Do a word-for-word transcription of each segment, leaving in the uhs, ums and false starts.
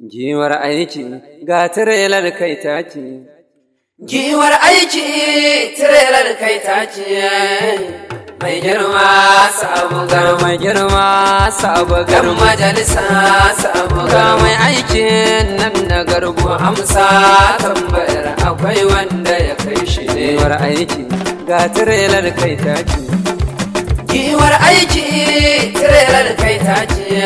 Giwar aiki ga tirelar kai ta ce. Giwar aiki tirelar kai ta ce. Mai girma sabu gar mai girma sabu gar majalisa sabu ga mai aikin nan na garbu amsa tambayar akwai wanda ya kai shi ne. Giwar aiki ga tirelar kai ta ce. Giwar aiki tirelar kai ta ce.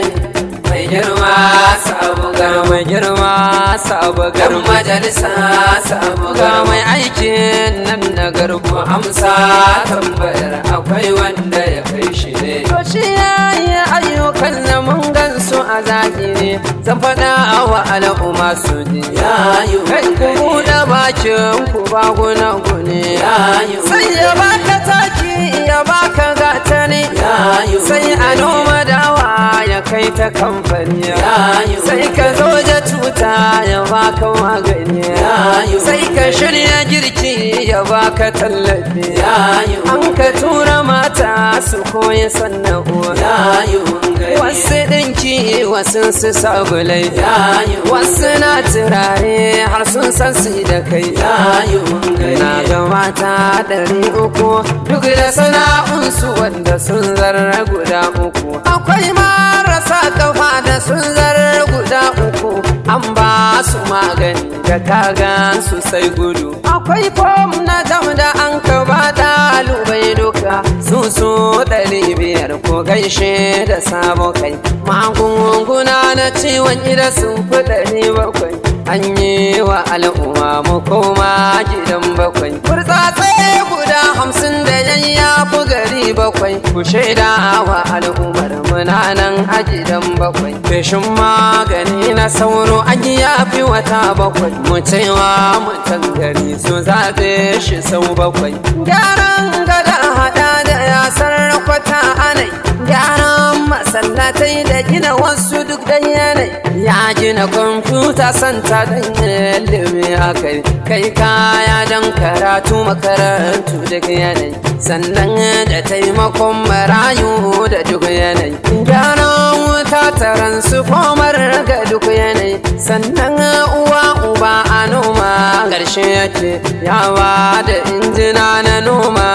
Mai girma sabu gar mai girma sabu gar majalisa sabu ga mai aikin nan na garbu amsa tambayar akwai wanda ya kai shi ne. To shi yayi ayyukan da mun gansu a zahiri zan faɗa wa al'umma su ji. Yayi kai ku buɗe bakin ku ba guna gune. Yayi sai ya baka taki ya baka gatani. Yayi sai a noma dawa ya kai ta kamfani. Yayi sai ka zo da tuta ya baka magani. Yayi sai ka shirya girki ya baka tallafi. Yayi an ka tura mata su koyi sana'uwa. Yayi wasu ɗinki wasu su sabulai. Yayi wasu na turare har sun san su da kai. Yayi na ga mata ɗari uku duk da sana'unsu wanda sun zarra guda uku. akwai marasa kafa da sun zarra guda uku an ba su magani da kagan su sai gudu. akwai fom na jam da an ka ba ɗalibai duka su su ɗari biyar ko gaishe da sabo kai. magunguna na ciwon ida sun fi ɗari bakwai an yi wa al'umma mu koma gidan bakwai. Kurtsatse guda hamsin da yayya fi gari bakwai ku shaida wa al'ummar muna nan a gidan bakwai. Feshin magani na sauro an yi yafi wata bakwai mu cewa mutan gari su zaɓe shi sau bakwai. Gyaran gada haɗa da yasar kwata anai gyaran masallatai da gina wasu duk da yanayi. ya gina kwamfuta santa don ilimi a kai kai kaya don karatu makarantu duk yanayi. sannan da taimakon marayu da duk yanayi. gyaran wuta taron su komar ga duk yanayi. sannan uwa uba a noma ƙarshe yake yawa da injina na noma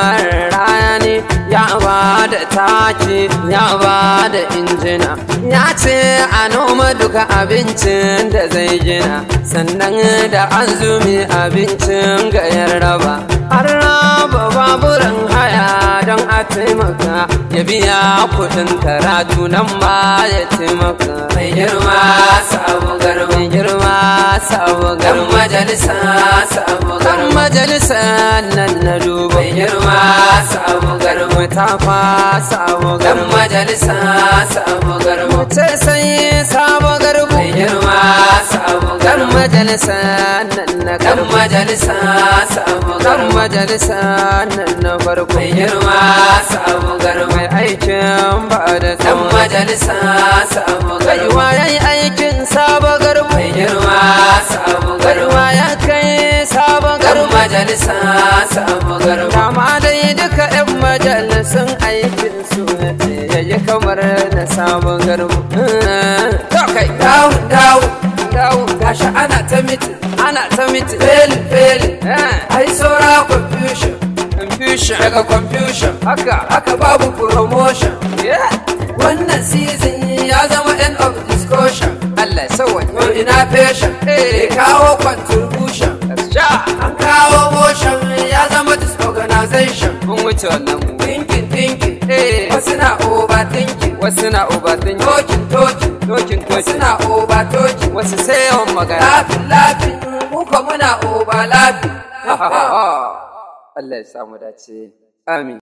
rani ya ba da taki ya ba da injina. ya ce a noma duka abincin da zai gina sannan da azumi abincin ga yarraba. an raba baburan haya don a taimaka ya biya kudin karatu nan ma ya taimaka. mai girma sabu gar mai girma sabu gar majalisa sabu gar majalisa nan na duba. mai girma sabu gar mutafa sabu gar majalisa sabu gar ce sai sabu gar mai girma sabu gar majalisa nan na gar majalisa sabu gar majalisa nan na farko. mai girma sabu gar mai aikin ba da dan tsawon majalisa sabu gar kai wayan aikin sabu gar mai girma sabu gar garwa ya kai sabu gar dan majalisa sabu gar dama dai duka yan majalisun aikin su yayi kamar na sabu garbu. to kai dawo dawo dawo gashi ana ta mitin ana ta miti feli feli eh ai saura confusion confusion daga confusion haka haka babu promotion. yeah wannan season ya zama end of discussion. Allah sawai yau ina patient Eh. eh kawo contribution sha an kawo motion ya zama disorganization. mun wuce wannan mu thinking thinking eh wasu na overthinking wasu na ubatin talking talking tokin wasu tokin na over talking wasu sai yawan magana. laughing laughing muka muna over laughing. Allah ya samu dace amin.